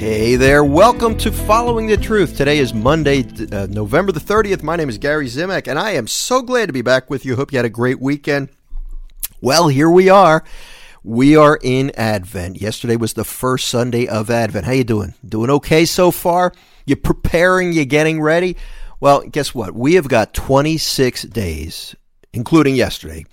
Hey there, welcome to Following the Truth. Today is Monday, November the 30th. My name is Gary Zimak, and I am so glad to be back with you. Hope you had a great weekend. Well, here we are. We are in Advent. Yesterday was the first Sunday of Advent. How you doing? Doing okay so far? You preparing? You getting ready? Well, guess what? We have got 26 days, including yesterday,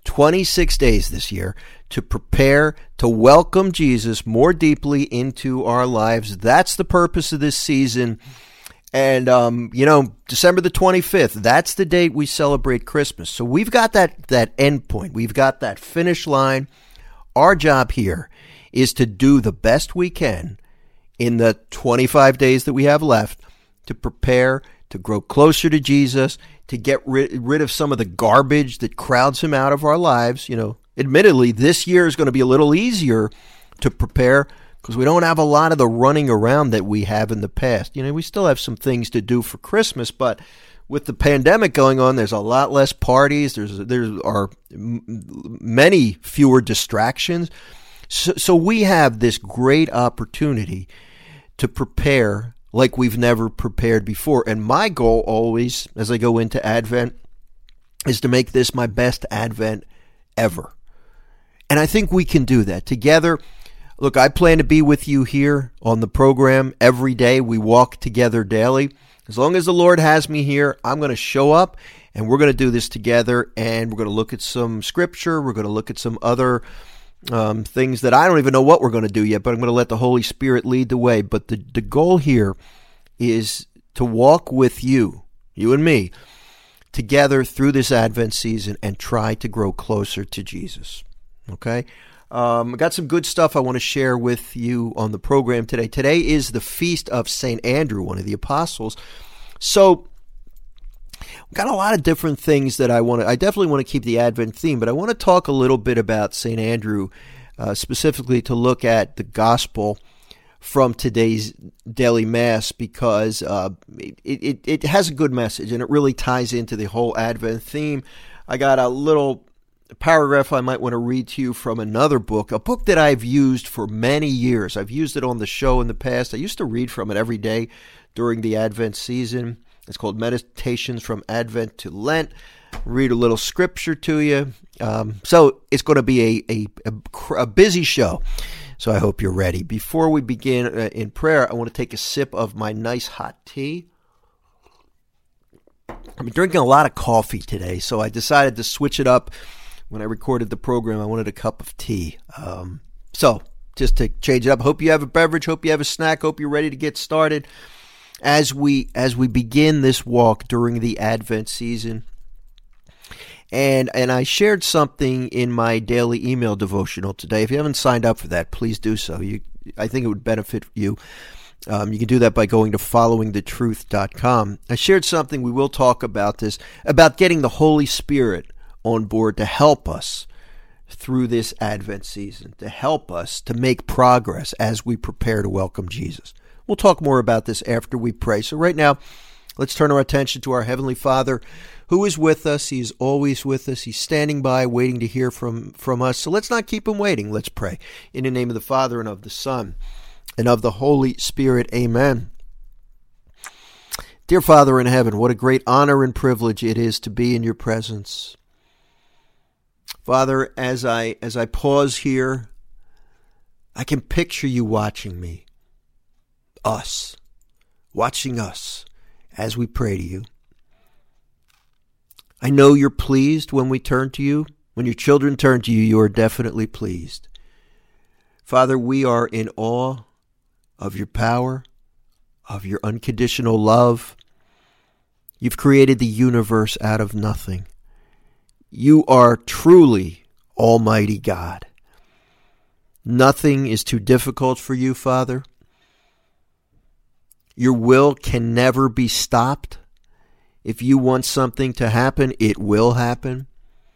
26 days this year to prepare to welcome Jesus more deeply into our lives. That's the purpose of this season. And, December the 25th, that's the date we celebrate Christmas. So we've got that end point. We've got that finish line. Our job here is to do the best we can in the 25 days that we have left to prepare to grow closer to Jesus, to get rid of some of the garbage that crowds him out of our lives. Admittedly, this year is going to be a little easier to prepare because we don't have a lot of the running around that we have in the past. We still have some things to do for Christmas, but with the pandemic going on, there's a lot less parties. There are many fewer distractions. So we have this great opportunity to prepare like we've never prepared before. And my goal always, as I go into Advent, is to make this my best Advent ever. And I think we can do that together. Look, I plan to be with you here on the program every day. We walk together daily. As long as the Lord has me here, I'm going to show up and we're going to do this together. And we're going to look at some scripture. We're going to look at some other things that I don't even know what we're going to do yet, but I'm going to let the Holy Spirit lead the way. But the goal here is to walk with you and me, together through this Advent season and try to grow closer to Jesus. Okay? I got some good stuff I want to share with you on the program today. Today is the feast of St. Andrew, one of the apostles. So, we've got a lot of different things that I definitely want to keep the Advent theme, but I want to talk a little bit about St. Andrew, specifically to look at the gospel from today's daily mass, because it has a good message and it really ties into the whole Advent theme. I got a little paragraph I might want to read to you from another book, a book that I've used for many years. I've used it on the show in the past. I used to read from it every day during the Advent season. It's called Meditations from Advent to Lent. Read a little scripture to you. So it's going to be a busy show. So I hope you're ready. Before we begin in prayer, I want to take a sip of my nice hot tea. I've been drinking a lot of coffee today, so I decided to switch it up. When I recorded the program, I wanted a cup of tea. So just to change it up, hope you have a beverage, hope you have a snack, hope you're ready to get started as we begin this walk during the Advent season. And I shared something in my daily email devotional today. If you haven't signed up for that, please do so. I think it would benefit you. You can do that by going to followingthetruth.com. I shared something, we will talk about this, about getting the Holy Spirit on board to help us through this Advent season, to help us to make progress as we prepare to welcome Jesus. We'll talk more about this after we pray. So right now, let's turn our attention to our Heavenly Father, who is with us. He is always with us. He's standing by, waiting to hear from us. So let's not keep him waiting. Let's pray. In the name of the Father, and of the Son, and of the Holy Spirit. Amen. Dear Father in heaven, what a great honor and privilege it is to be in your presence. Father, as I pause here, I can picture you watching me, watching us as we pray to you. I know you're pleased when we turn to you. When your children turn to you, you are definitely pleased. Father, we are in awe of your power, of your unconditional love. You've created the universe out of nothing. You are truly Almighty God. Nothing is too difficult for you, Father. Your will can never be stopped. If you want something to happen, it will happen.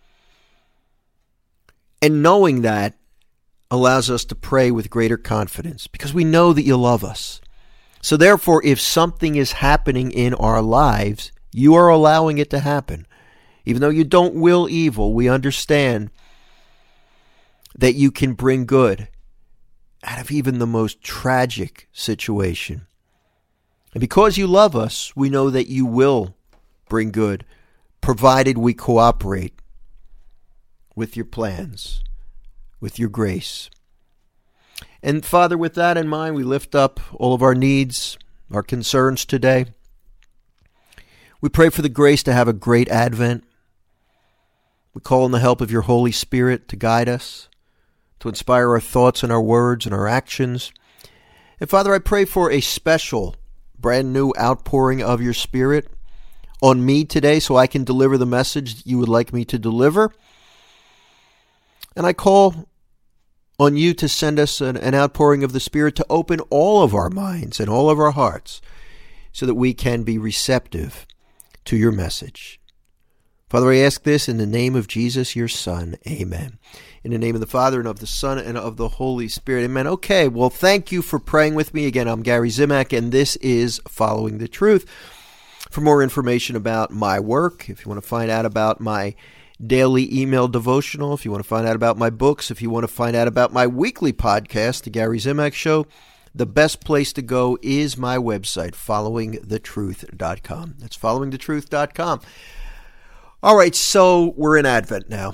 And knowing that allows us to pray with greater confidence because we know that you love us. So therefore, if something is happening in our lives, you are allowing it to happen. Even though you don't will evil, we understand that you can bring good out of even the most tragic situation. And because you love us, we know that you will bring good, provided we cooperate with your plans, with your grace. And Father, with that in mind, we lift up all of our needs, our concerns today. We pray for the grace to have a great Advent. We call on the help of your Holy Spirit to guide us, to inspire our thoughts and our words and our actions. And Father, I pray for a special, brand new outpouring of your Spirit on me today so I can deliver the message that you would like me to deliver. And I call on you to send us an outpouring of the Spirit to open all of our minds and all of our hearts so that we can be receptive to your message. Father, I ask this in the name of Jesus, your Son. Amen. In the name of the Father, and of the Son, and of the Holy Spirit. Amen. Okay, well, thank you for praying with me. Again, I'm Gary Zimak, and this is Following the Truth. For more information about my work, if you want to find out about my daily email devotional, if you want to find out about my books, if you want to find out about my weekly podcast, The Gary Zimak Show, the best place to go is my website, followingthetruth.com. That's followingthetruth.com. All right, so we're in Advent now.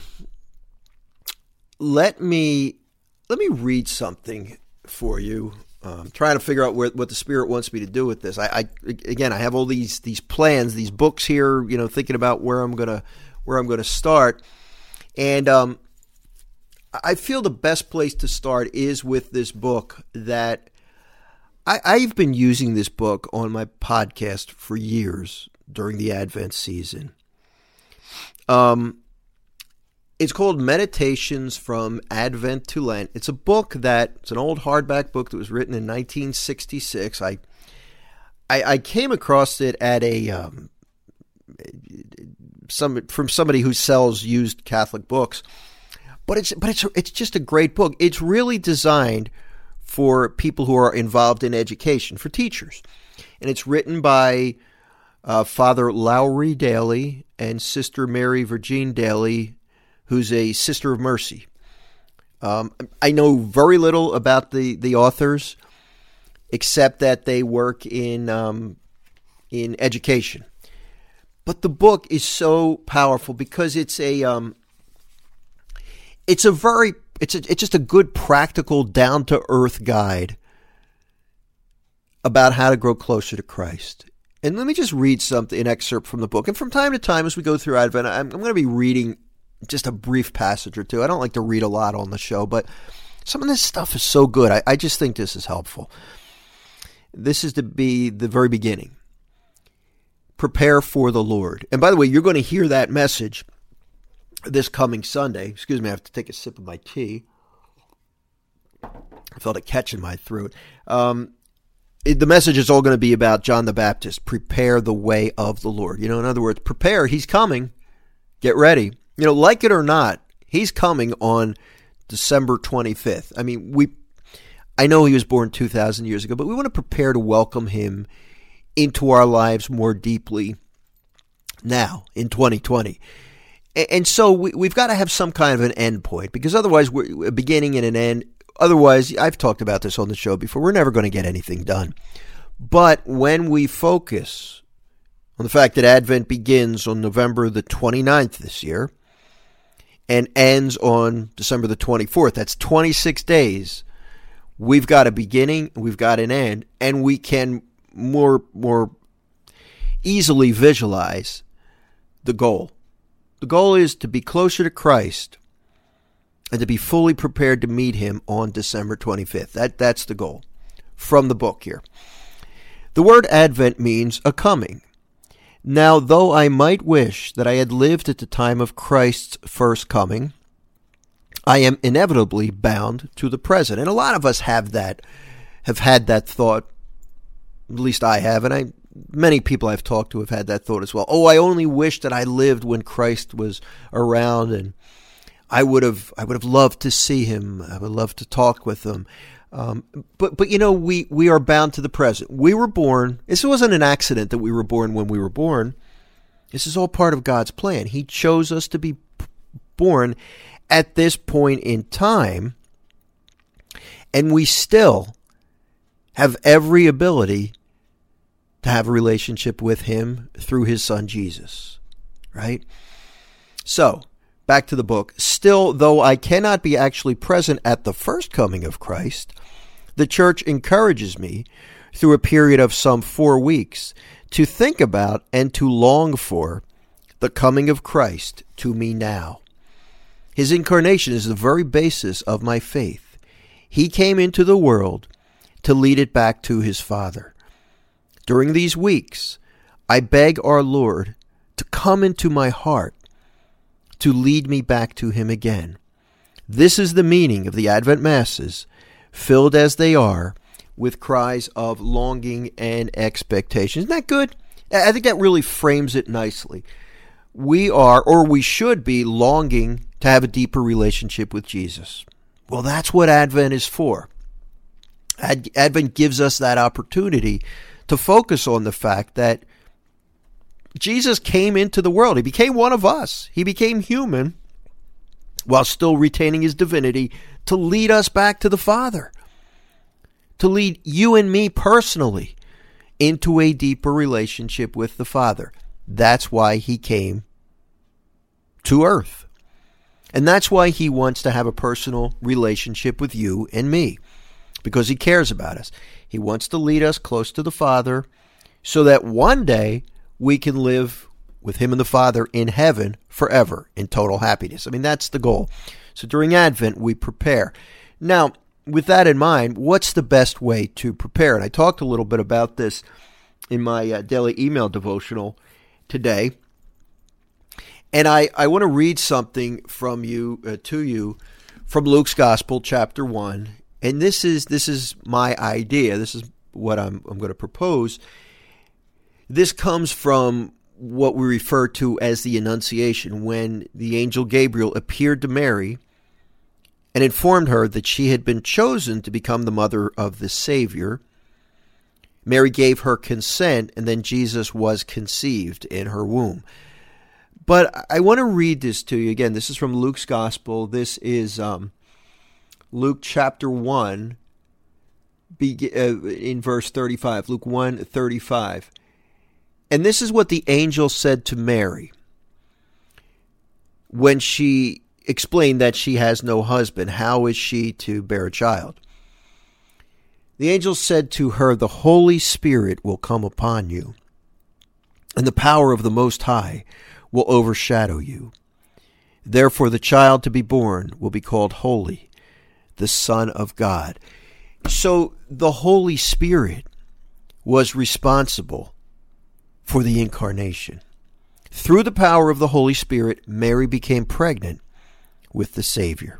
Let me read something for you. I'm trying to figure out what the Spirit wants me to do with this. I have all these plans, these books here, thinking about where I'm gonna start, and I feel the best place to start is with this book that I've been using this book on my podcast for years during the Advent season. It's called Meditations from Advent to Lent. It's a book it's an old hardback book that was written in 1966. I came across it at from somebody who sells used Catholic books, but it's just a great book. It's really designed for people who are involved in education, for teachers, and it's written by Father Lowry Daly and Sister Mary Virgin Daly, who's a Sister of Mercy. I know very little about the authors, except that they work in education. But the book is so powerful because it's just a good, practical, down to earth guide about how to grow closer to Christ. And let me just read an excerpt from the book. And from time to time, as we go through Advent, I'm going to be reading just a brief passage or two. I don't like to read a lot on the show, but some of this stuff is so good. I just think this is helpful. This is to be the very beginning. Prepare for the Lord. And by the way, you're going to hear that message this coming Sunday. Excuse me, I have to take a sip of my tea. I felt it catch in my throat. The message is all going to be about John the Baptist. Prepare the way of the Lord. In other words, prepare. He's coming. Get ready. Like it or not, he's coming on December 25th. I know he was born 2,000 years ago, but we want to prepare to welcome him into our lives more deeply now in 2020. And so we've got to have some kind of an end point, because otherwise we're a beginning and an end. Otherwise, I've talked about this on the show before, we're never going to get anything done. But when we focus on the fact that Advent begins on November the 29th this year and ends on December the 24th, that's 26 days. We've got a beginning, we've got an end, and we can more easily visualize the goal. The goal is to be closer to Christ and to be fully prepared to meet him on December 25th. That's the goal from the book here. The word Advent means a coming. Now, though I might wish that I had lived at the time of Christ's first coming, I am inevitably bound to the present. And a lot of us have had that thought. At least I have, and many people I've talked to have had that thought as well. Oh, I only wish that I lived when Christ was around, and I would have loved to see him. I would love to talk with him. But we are bound to the present. We were born. This wasn't an accident that we were born when we were born. This is all part of God's plan. He chose us to be born at this point in time. And we still have every ability to have a relationship with him through his son Jesus, right? So, back to the book. Still, though I cannot be actually present at the first coming of Christ, the church encourages me through a period of some 4 weeks to think about and to long for the coming of Christ to me now. His incarnation is the very basis of my faith. He came into the world to lead it back to his Father. During these weeks, I beg our Lord to come into my heart, to lead me back to him again. This is the meaning of the Advent Masses, filled as they are with cries of longing and expectation. Isn't that good? I think that really frames it nicely. We are, or we should be, longing to have a deeper relationship with Jesus. Well, that's what Advent is for. Advent gives us that opportunity to focus on the fact that Jesus came into the world. He became one of us. He became human while still retaining his divinity to lead us back to the Father, to lead you and me personally into a deeper relationship with the Father. That's why he came to earth. And that's why he wants to have a personal relationship with you and me, because he cares about us. He wants to lead us close to the Father so that one day we can live with him and the Father in heaven forever in total happiness. I mean, that's the goal. So during Advent, we prepare. Now, with that in mind, what's the best way to prepare? And I talked a little bit about this in my daily email devotional today. And I want to read something from you to you from Luke's Gospel, chapter 1. And this is my idea. This is what I'm going to propose. This comes from what we refer to as the Annunciation, when the angel Gabriel appeared to Mary and informed her that she had been chosen to become the mother of the Savior. Mary gave her consent, and then Jesus was conceived in her womb. But I want to read this to you. Again, this is from Luke's Gospel. This is Luke chapter 1, in verse 35. Luke 1:35. And this is what the angel said to Mary when she explained that she has no husband. How is she to bear a child? The angel said to her, "The Holy Spirit will come upon you, and the power of the Most High will overshadow you. Therefore the child to be born will be called Holy, the Son of God." So the Holy Spirit was responsible for the incarnation. Through the power of the Holy Spirit, Mary became pregnant with the Savior.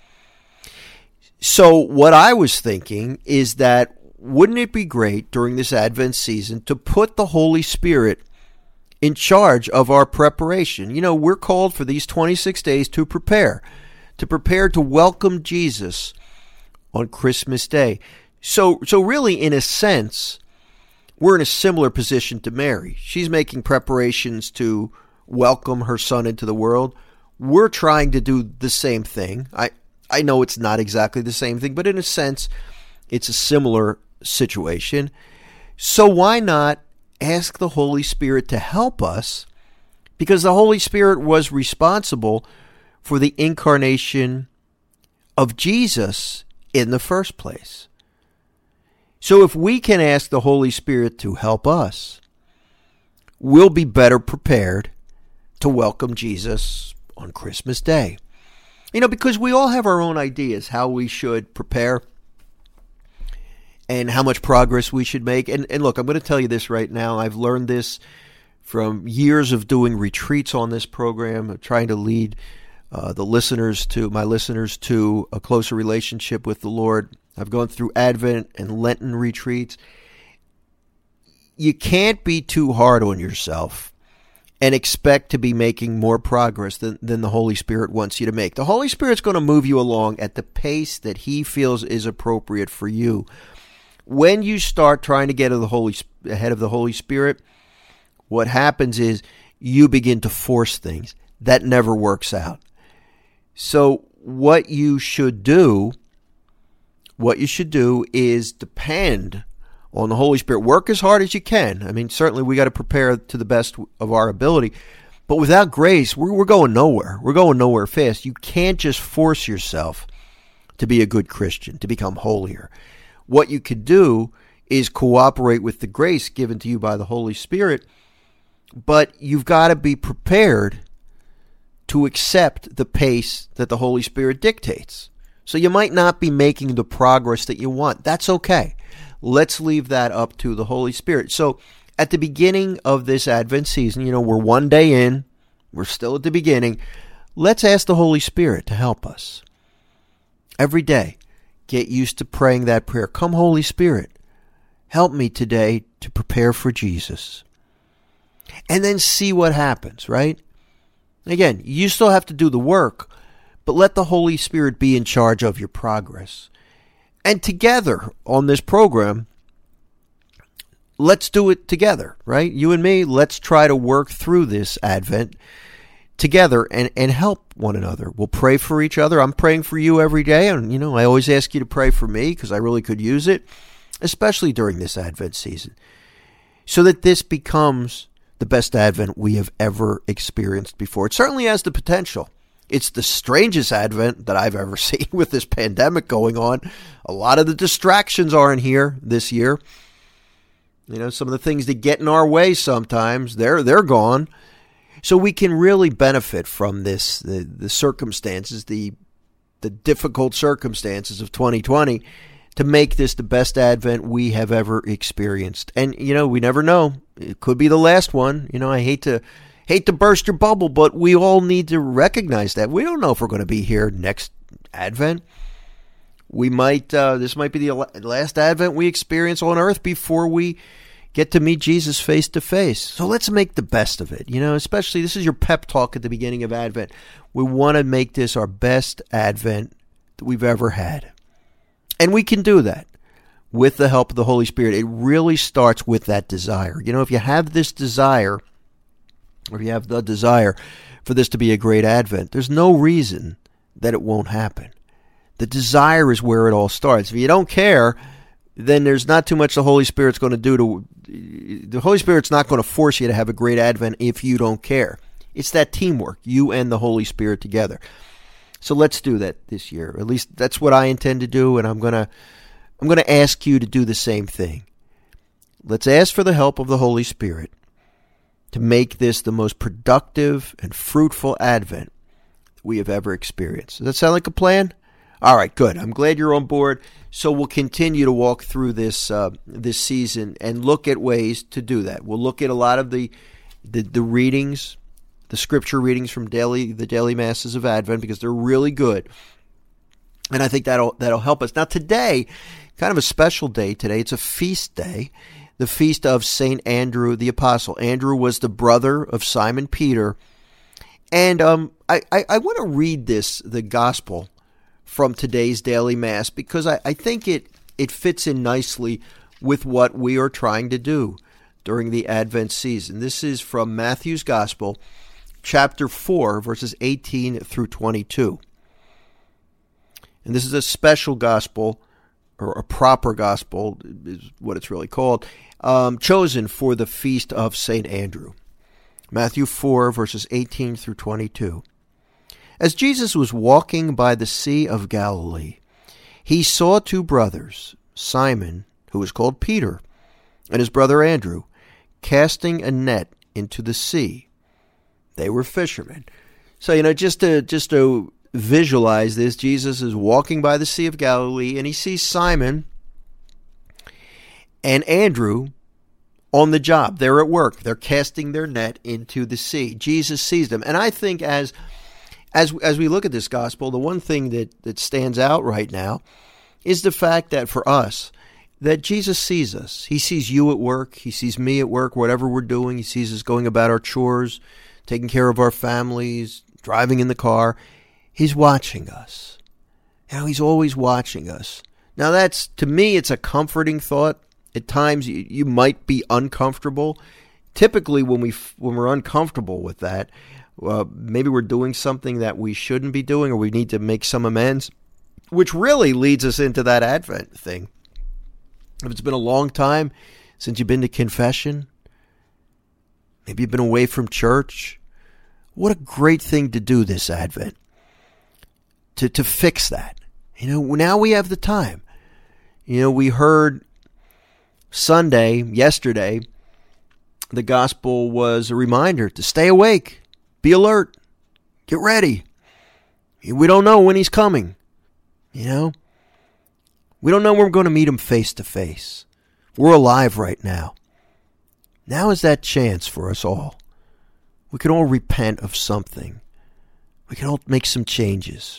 So what I was thinking is that wouldn't it be great during this Advent season to put the Holy Spirit in charge of our preparation? You know, we're called for these 26 days to prepare to welcome Jesus on Christmas Day. So really, in a sense, we're in a similar position to Mary. She's making preparations to welcome her son into the world. We're trying to do the same thing. I know it's not exactly the same thing, but in a sense, it's a similar situation. So why not ask the Holy Spirit to help us? Because the Holy Spirit was responsible for the incarnation of Jesus in the first place. So if we can ask the Holy Spirit to help us, we'll be better prepared to welcome Jesus on Christmas Day. You know, because we all have our own ideas how we should prepare and how much progress we should make. And look, I'm going to tell you this right now. I've learned this from years of doing retreats on this program, trying to lead my listeners to a closer relationship with the Lord. I've gone through Advent and Lenten retreats. You can't be too hard on yourself and expect to be making more progress than the Holy Spirit wants you to make. The Holy Spirit's going to move you along at the pace that he feels is appropriate for you. When you start trying to get ahead of the Holy Spirit, what happens is you begin to force things. That never works out. So what you should do what you should do is depend on the Holy Spirit. Work as hard as you can. I mean, certainly we got to prepare to the best of our ability. But without grace, we're going nowhere. We're going nowhere fast. You can't just force yourself to be a good Christian, to become holier. What you could do is cooperate with the grace given to you by the Holy Spirit, but you've got to be prepared to accept the pace that the Holy Spirit dictates. So you might not be making the progress that you want. That's okay. Let's leave that up to the Holy Spirit. So at the beginning of this Advent season, we're one day in, we're still at the beginning. Let's ask the Holy Spirit to help us. Every day, get used to praying that prayer. Come, Holy Spirit, help me today to prepare for Jesus. And then see what happens, right? Again, you still have to do the work, but let the Holy Spirit be in charge of your progress. And together on this program, let's do it together, right? You and me, let's try to work through this Advent together and help one another. We'll pray for each other. I'm praying for you every day. And, I always ask you to pray for me because I really could use it, especially during this Advent season, so that this becomes the best Advent we have ever experienced before. It certainly has the potential. It's the strangest Advent that I've ever seen with this pandemic going on. A lot of the distractions aren't here this year. Some of the things that get in our way sometimes, they're gone. So we can really benefit from this, the circumstances, the difficult circumstances of 2020 to make this the best Advent we have ever experienced. And, we never know. It could be the last one. I hate to burst your bubble, but we all need to recognize that. We don't know if we're going to be here next Advent. We might, this might be the last Advent we experience on earth before we get to meet Jesus face to face. So let's make the best of it. Especially this is your pep talk at the beginning of Advent. We want to make this our best Advent that we've ever had. And we can do that with the help of the Holy Spirit. It really starts with that desire. If you have this desire, or if you have the desire for this to be a great Advent, there's no reason that it won't happen. The desire is where it all starts. If you don't care, then there's not too much the Holy Spirit's going to do the Holy Spirit's not going to force you to have a great Advent if you don't care. It's that teamwork, you and the Holy Spirit together. So let's do that this year. At least that's what I intend to do, and I'm going to ask you to do the same thing. Let's ask for the help of the Holy Spirit to make this the most productive and fruitful Advent we have ever experienced. Does that sound like a plan? All right, good. I'm glad you're on board. So we'll continue to walk through this this season and look at ways to do that. We'll look at a lot of the readings, the scripture readings from the daily masses of Advent, because they're really good. And I think that'll help us. Now today, kind of a special day today. It's a feast day, the feast of St. Andrew the Apostle. Andrew was the brother of Simon Peter. And I want to read the gospel from today's daily mass, because I think it fits in nicely with what we are trying to do during the Advent season. This is from Matthew's Gospel, chapter 4, verses 18 through 22. And this is a special gospel, or a proper gospel is what it's really called, chosen for the feast of St. Andrew. Matthew 4, verses 18 through 22. As Jesus was walking by the Sea of Galilee, he saw two brothers, Simon, who was called Peter, and his brother Andrew, casting a net into the sea. They were fishermen. So, just to visualize this, Jesus is walking by the Sea of Galilee, and he sees Simon and Andrew on the job. They're at work. They're casting their net into the sea. Jesus sees them. And I think as we look at this gospel, the one thing that stands out right now is the fact that for us, that Jesus sees us. He sees you at work. He sees me at work, whatever we're doing. He sees us going about our chores, taking care of our families, driving in the car. He's watching us. He's always watching us. Now that's, to me, it's a comforting thought. At times you might be uncomfortable. Typically when we're uncomfortable with that, maybe we're doing something that we shouldn't be doing, or we need to make some amends. which really leads us into that Advent thing. If it's been a long time since you've been to confession, maybe you've been away from church, what a great thing to do this Advent, to fix that. Now we have the time. We heard yesterday, the gospel was a reminder to stay awake, be alert, get ready. We don't know when he's coming. We don't know when we're going to meet him face to face. We're alive right now. Now is that chance for us all. We can all repent of something. We can all make some changes.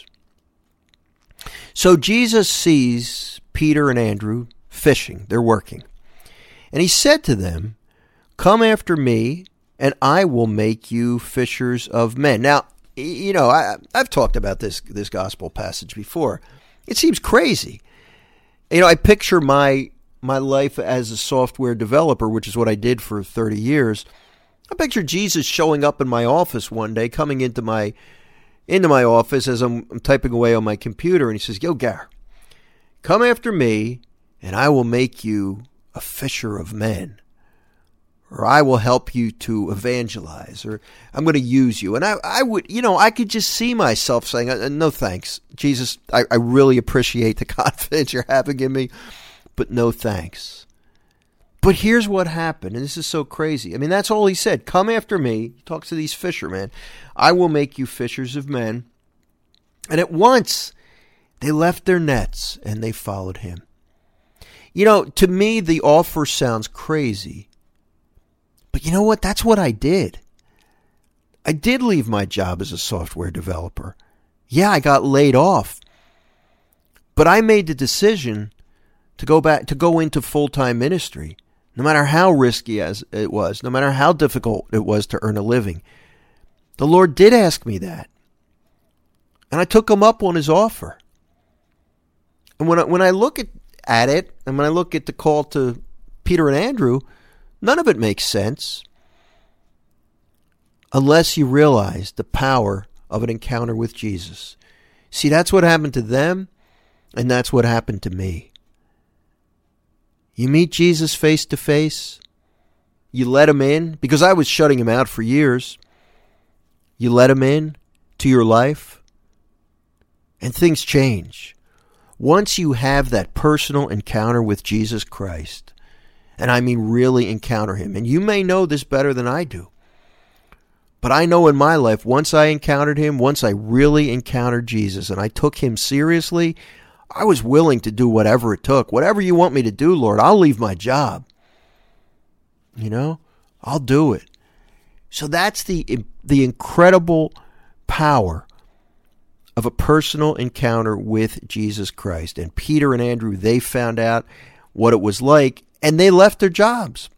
So Jesus sees Peter and Andrew fishing. They're working. And he said to them, "Come after me, and I will make you fishers of men." Now, I've talked about this gospel passage before. It seems crazy. I picture my life as a software developer, which is what I did for 30 years. I picture Jesus showing up in my office one day, coming into my office as I'm typing away on my computer, and he says, "Yo, Gar, come after me, and I will make you a fisher of men." Or I will help you to evangelize, or I'm going to use you. And I would, I could just see myself saying, "No thanks, Jesus, I really appreciate the confidence you're having in me, but no thanks." But here's what happened, and this is so crazy. That's all he said. Come after me. He talks to these fishermen. I will make you fishers of men. And at once, they left their nets, and they followed him. To me, the offer sounds crazy. But you know what? That's what I did. I did leave my job as a software developer. Yeah, I got laid off. But I made the decision to go into full-time ministry, no matter how risky as it was, no matter how difficult it was to earn a living. The Lord did ask me that. And I took him up on his offer. And when I look at it, and when I look at the call to Peter and Andrew, none of it makes sense unless you realize the power of an encounter with Jesus. See, that's what happened to them, and that's what happened to me. You meet Jesus face to face. You let him in, because I was shutting him out for years. You let him in to your life, and things change. Once you have that personal encounter with Jesus Christ, and I mean really encounter him. And you may know this better than I do. But I know in my life, once I encountered him, once I really encountered Jesus, and I took him seriously, I was willing to do whatever it took. Whatever you want me to do, Lord, I'll leave my job. I'll do it. So that's the incredible power of a personal encounter with Jesus Christ. And Peter and Andrew, they found out what it was like, and they left their jobs.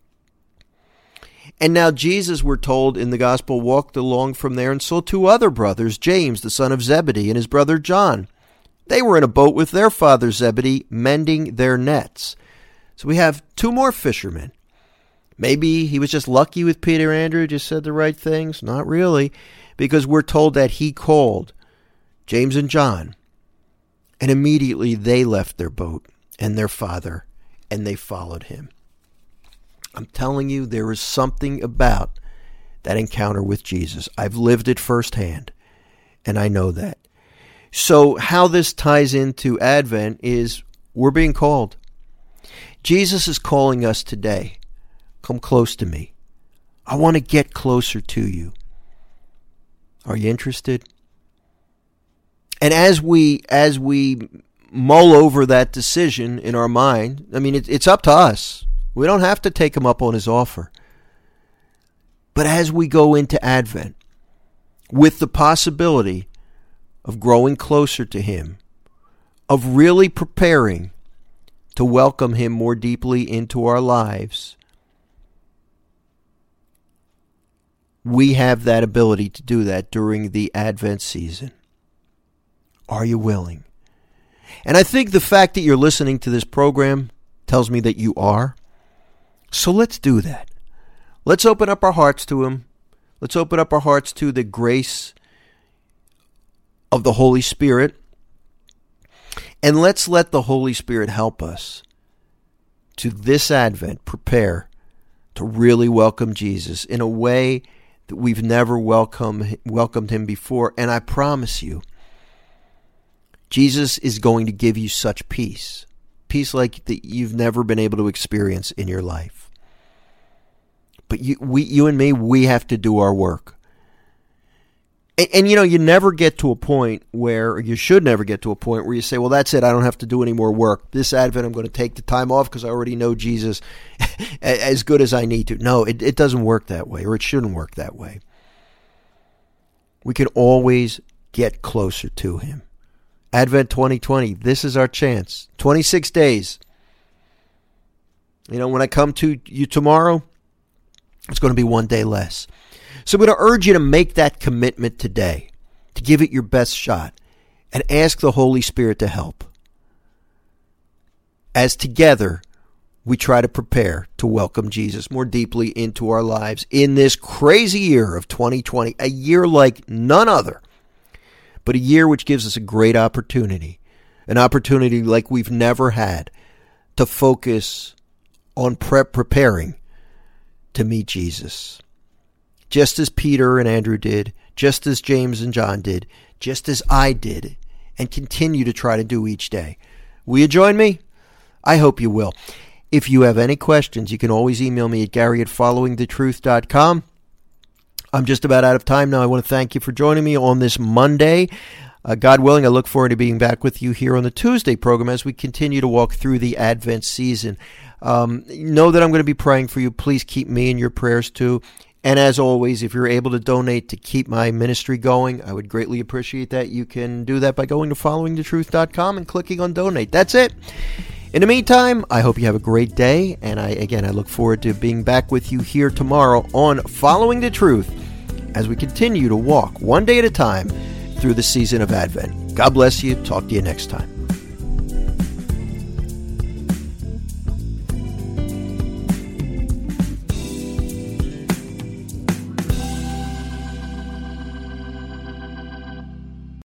And now Jesus, we're told in the gospel, walked along from there and saw two other brothers, James, the son of Zebedee, and his brother John. They were in a boat with their father Zebedee, mending their nets. So we have two more fishermen. Maybe he was just lucky with Peter and Andrew, just said the right things. Not really, because we're told that he called James and John. And immediately they left their boat and their father, and they followed him. I'm telling you, there is something about that encounter with Jesus. I've lived it firsthand, and I know that. So how this ties into Advent is we're being called. Jesus is calling us today. Come close to me. I want to get closer to you. Are you interested? And as we mull over that decision in our mind, it's up to us. We don't have to take him up on his offer. But as we go into Advent, with the possibility of growing closer to him, of really preparing to welcome him more deeply into our lives, we have that ability to do that during the Advent season. Are you willing? And I think the fact that you're listening to this program tells me that you are. So let's do that. Let's open up our hearts to him. Let's open up our hearts to the grace of the Holy Spirit And let's let the Holy Spirit help us to this Advent prepare to really welcome Jesus in a way that we've never welcomed him before. And I promise you, Jesus is going to give you such peace like that you've never been able to experience in your life. But you and me, we have to do our work. And you never get to a point where, or you should never get to a point where you say, well, that's it, I don't have to do any more work. This Advent, I'm going to take the time off because I already know Jesus as good as I need to. No, it doesn't work that way, or it shouldn't work that way. We can always get closer to him. Advent 2020, this is our chance. 26 days. When I come to you tomorrow, it's going to be one day less. So I'm going to urge you to make that commitment today, to give it your best shot, and ask the Holy Spirit to help. As together, we try to prepare to welcome Jesus more deeply into our lives in this crazy year of 2020, a year like none other, but a year which gives us a great opportunity, an opportunity like we've never had to focus on preparing to meet Jesus. Just as Peter and Andrew did, just as James and John did, just as I did, and continue to try to do each day. Will you join me? I hope you will. If you have any questions, you can always email me at Gary@followingthetruth.com. I'm just about out of time now. I want to thank you for joining me on this Monday. God willing, I look forward to being back with you here on the Tuesday program as we continue to walk through the Advent season. Know that I'm going to be praying for you. Please keep me in your prayers too. And as always, if you're able to donate to keep my ministry going, I would greatly appreciate that. You can do that by going to followingthetruth.com and clicking on donate. That's it. In the meantime, I hope you have a great day. And I look forward to being back with you here tomorrow on Following the Truth as we continue to walk one day at a time through the season of Advent. God bless you. Talk to you next time.